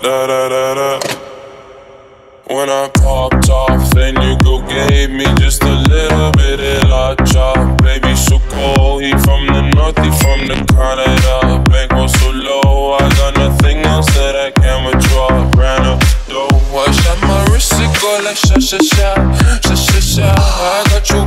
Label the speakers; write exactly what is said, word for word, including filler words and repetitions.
Speaker 1: da da da da. When I popped off, then you go gave me just a little bit of la chop. Baby, so cold, he from the north, he from the Canada. Bankroll so low, I got nothing else that I can withdraw. Ran up the dough, I shot my wrist, it go like sha sha sha, sha sha sha. I got you